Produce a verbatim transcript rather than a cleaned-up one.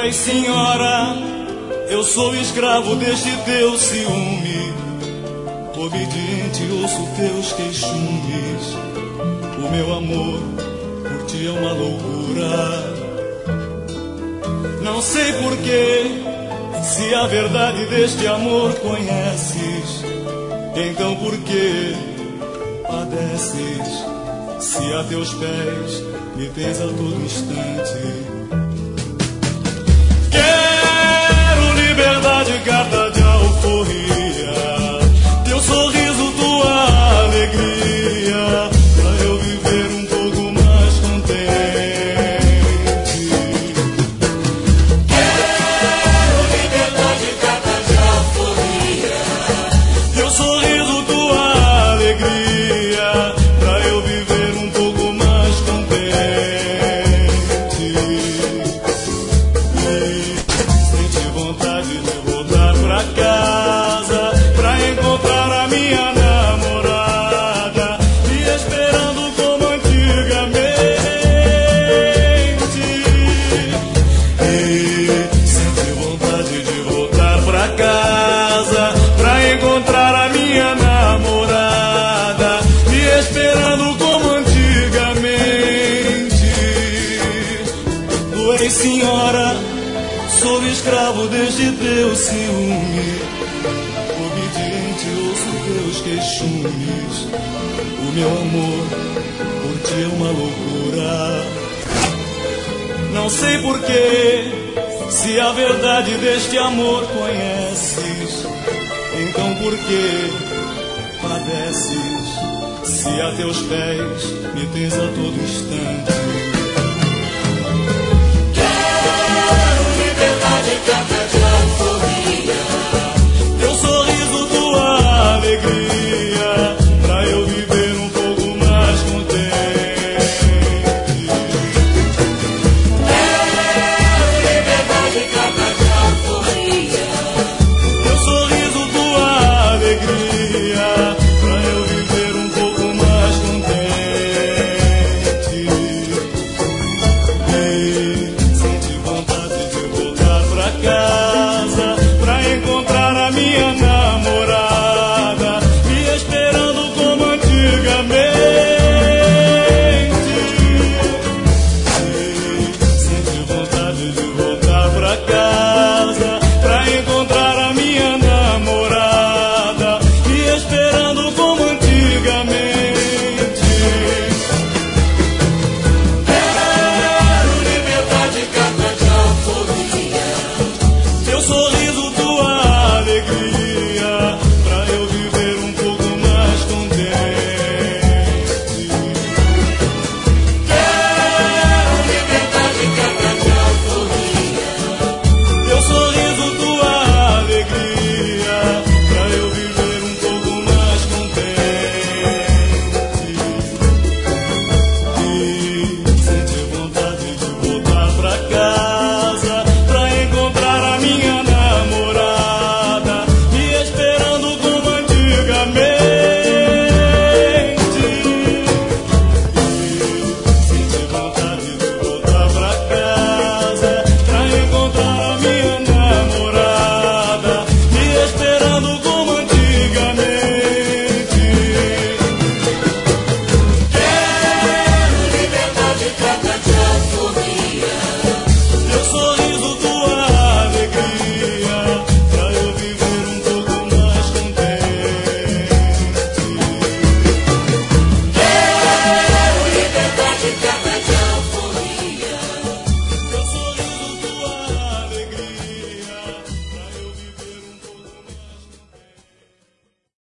és senhora, eu sou escravo deste teu ciúme. Obediente ouço teus queixumes. O meu amor por ti é uma loucura. Não sei porquê, se a verdade deste amor conheces, então por que padeces? Se a teus pés me tens a todo instante. Quero liberdade, carta de alforria, teu sorriso, tua alegria, pra eu viver um pouco mais contente. Quero liberdade, carta de alforria, Teu sorriso, tua alegria, pra eu viver um pouco mais contente. Senti vontade de voltar pra casa, pra encontrar a minha namorada, me esperando como antigamente. E senti vontade de voltar pra casa, pra encontrar a minha namorada, me esperando como antigamente. Tu és senhora, sou escravo deste teu ciúme. Obediente ouço teus queixumes. O meu amor por ti é uma loucura. Não sei porquê, se a verdade deste amor conheces, então por que padeces? Se a teus pés me tens a todo instante.